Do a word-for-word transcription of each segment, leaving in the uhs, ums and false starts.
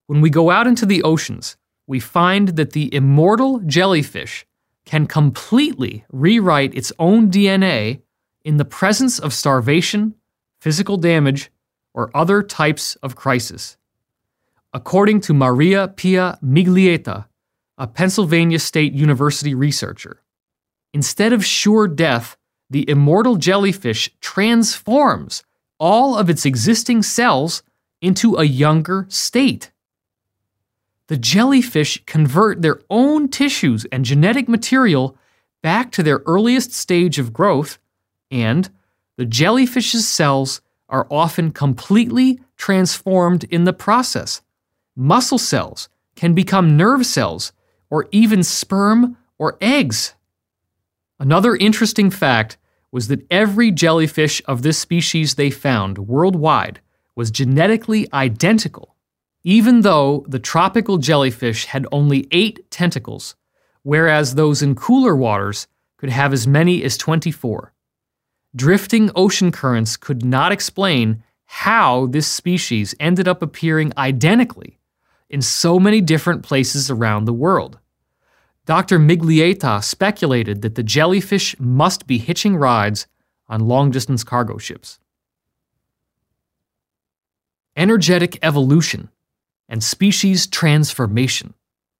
When we go out into the oceans, we find that the immortal jellyfish can completely rewrite its own D N A in the presence of starvation, physical damage, or other types of crisis. According to Maria Pia Miglietta, a Pennsylvania State University researcher, instead of sure death, the immortal jellyfish transforms all of its existing cells into a younger state. The jellyfish convert their own tissues and genetic material back to their earliest stage of growth, and the jellyfish's cells are often completely transformed in the process. Muscle cells can become nerve cells, or even sperm or eggs. Another interesting fact was that every jellyfish of this species they found worldwide was genetically identical, even though the tropical jellyfish had only eight tentacles, whereas those in cooler waters could have as many as twenty-four. Drifting ocean currents could not explain how this species ended up appearing identically in so many different places around the world. Doctor Miglietta speculated that the jellyfish must be hitching rides on long-distance cargo ships. Energetic evolution and species transformation.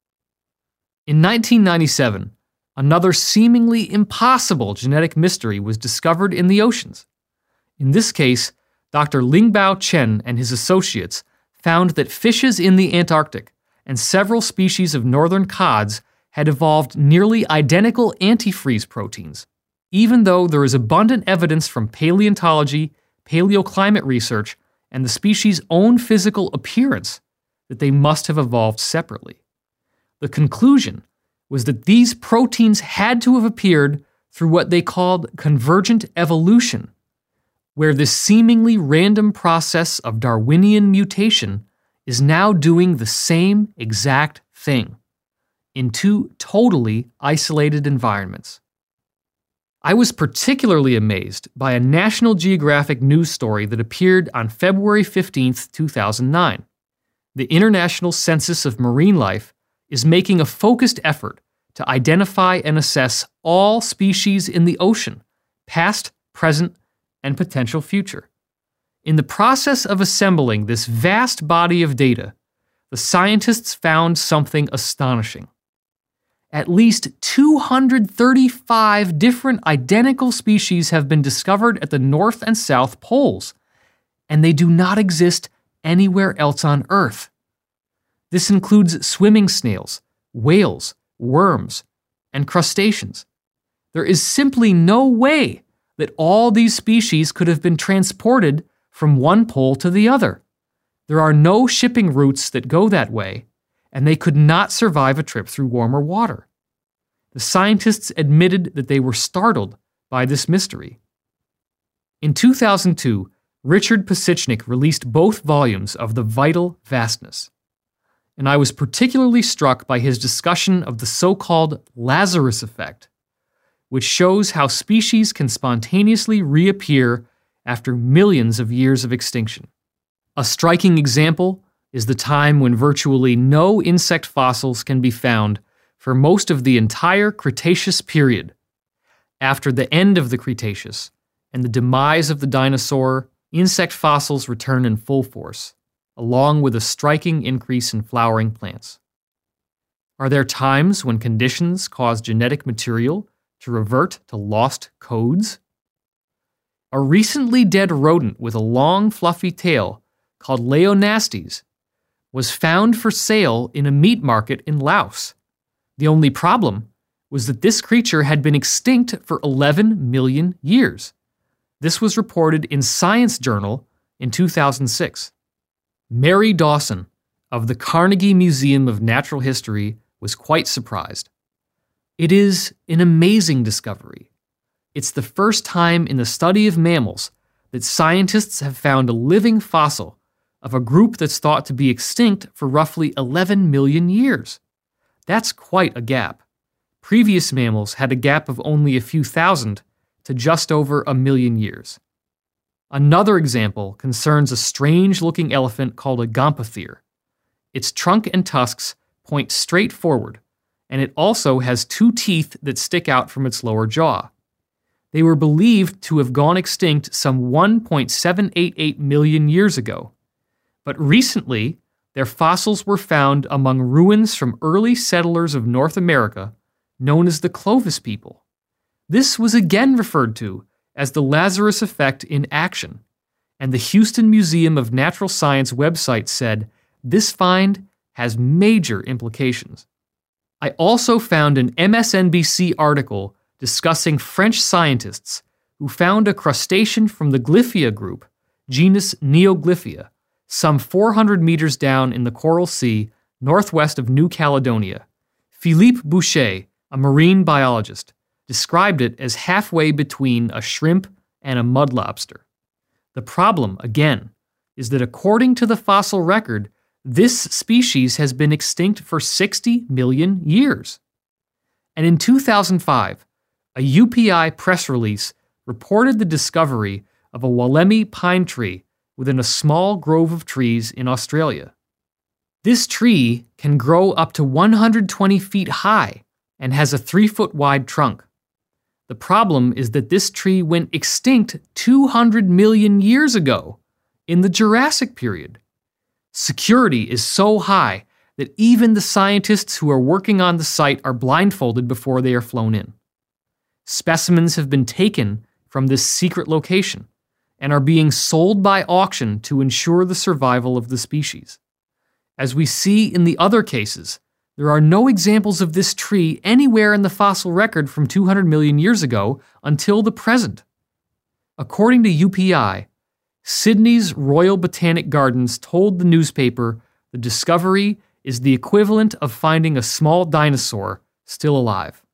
In nineteen ninety-seven, another seemingly impossible genetic mystery was discovered in the oceans. In this case, Doctor Lingbao Chen and his associates found that fishes in the Antarctic and several species of northern cods had evolved nearly identical antifreeze proteins, even though there is abundant evidence from paleontology, paleoclimate research, and the species' own physical appearance that they must have evolved separately. The conclusion was that these proteins had to have appeared through what they called convergent evolution, where this seemingly random process of Darwinian mutation is now doing the same exact thing in two totally isolated environments. I was particularly amazed by a National Geographic news story that appeared on February fifteenth, two thousand nine. The International Census of Marine Life is making a focused effort to identify and assess all species in the ocean, past, present, and potential future. In the process of assembling this vast body of data, the scientists found something astonishing. At least two hundred thirty-five different identical species have been discovered at the North and South Poles, and they do not exist anywhere else on Earth. This includes swimming snails, whales, worms, and crustaceans. There is simply no way that all these species could have been transported from one pole to the other. There are no shipping routes that go that way, and they could not survive a trip through warmer water. The scientists admitted that they were startled by this mystery. In two thousand two, Richard Pasichnik released both volumes of The Vital Vastness, and I was particularly struck by his discussion of the so-called Lazarus effect, which shows how species can spontaneously reappear after millions of years of extinction. A striking example is the time when virtually no insect fossils can be found for most of the entire Cretaceous period. After the end of the Cretaceous and the demise of the dinosaur, insect fossils return in full force, along with a striking increase in flowering plants. Are there times when conditions cause genetic material to revert to lost codes? A recently dead rodent with a long, fluffy tail called Leonastes was found for sale in a meat market in Laos. The only problem was that this creature had been extinct for eleven million years. This was reported in Science Journal in two thousand six. Mary Dawson of the Carnegie Museum of Natural History was quite surprised. It is an amazing discovery. It's the first time in the study of mammals that scientists have found a living fossil of a group that's thought to be extinct for roughly eleven million years. That's quite a gap. Previous mammals had a gap of only a few thousand to just over a million years. Another example concerns a strange-looking elephant called a gomphothere. its trunk and tusks point straight forward, and it also has two teeth that stick out from its lower jaw. They were believed to have gone extinct some one point seven eight eight million years ago. But recently, their fossils were found among ruins from early settlers of North America, known as the Clovis people. This was again referred to as the Lazarus effect in action, and the Houston Museum of Natural Science website said this find has major implications. I also found an M S N B C article discussing French scientists who found a crustacean from the Glyphia group, genus Neoglyphia, some four hundred meters down in the Coral Sea, northwest of New Caledonia. Philippe Boucher, a marine biologist, described it as halfway between a shrimp and a mud lobster. The problem, again, is that according to the fossil record, this species has been extinct for sixty million years. And in two thousand five, a U P I press release reported the discovery of a Wollemi pine tree within a small grove of trees in Australia. This tree can grow up to one hundred twenty feet high and has a three foot wide trunk. The problem is that this tree went extinct two hundred million years ago, in the Jurassic period. Security is so high that even the scientists who are working on the site are blindfolded before they are flown in. Specimens have been taken from this secret location and are being sold by auction to ensure the survival of the species. As we see in the other cases, there are no examples of this tree anywhere in the fossil record from two hundred million years ago until the present. According to U P I, Sydney's Royal Botanic Gardens told the newspaper the discovery is the equivalent of finding a small dinosaur still alive.